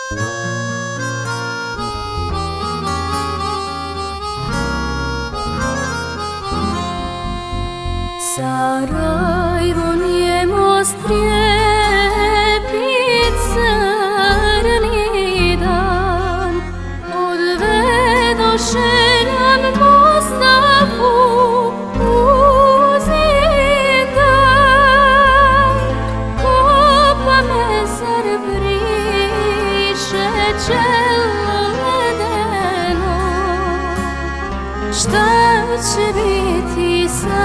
Sarajevo nije most lijepi crni dan, odvedoše nam Mustafu u zindan. Kopa mezar briše čelo ledeno, šta će biti sa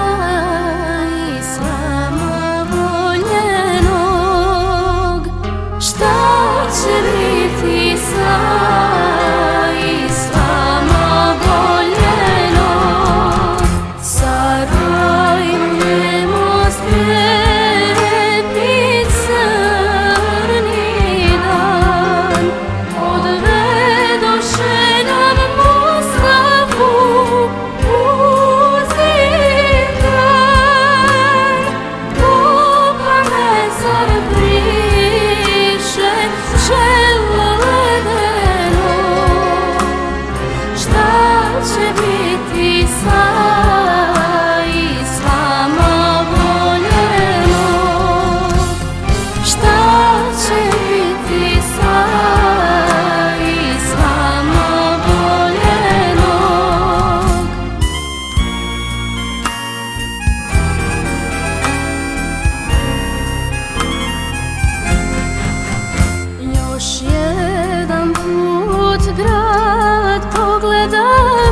grad pogleda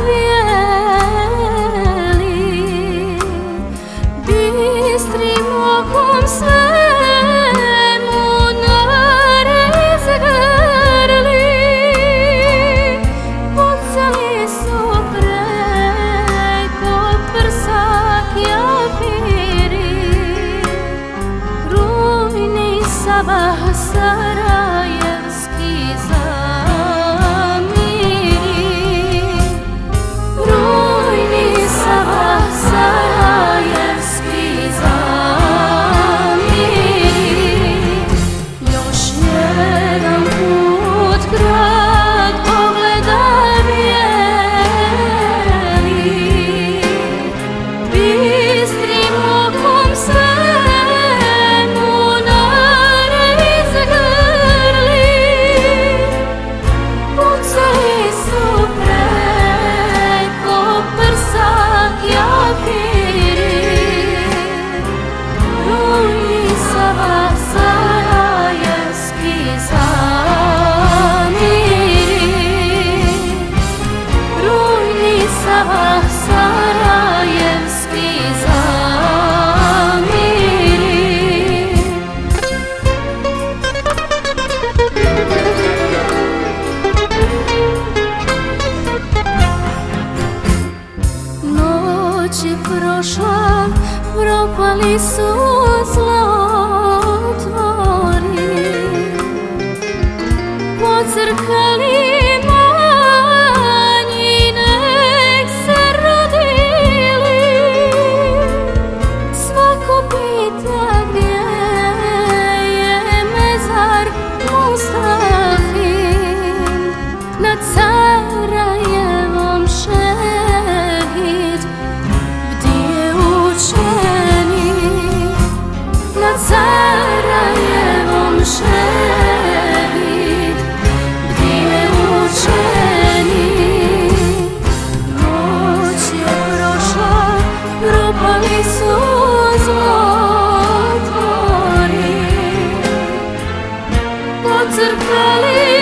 bijeli, bistrim okom svemu narez grli. Pucali su preko prsa kjafiri, rujni sabah sarajevski prošla, propali su zlotvori, pocrkali manji nek se rodili. Svako pita gdje je mezar Mustafin, nad Sarajevom šehid, nad Sarajevom šehid, gdje učenik. Noć je prošla, propali su zlotvori, pocrkali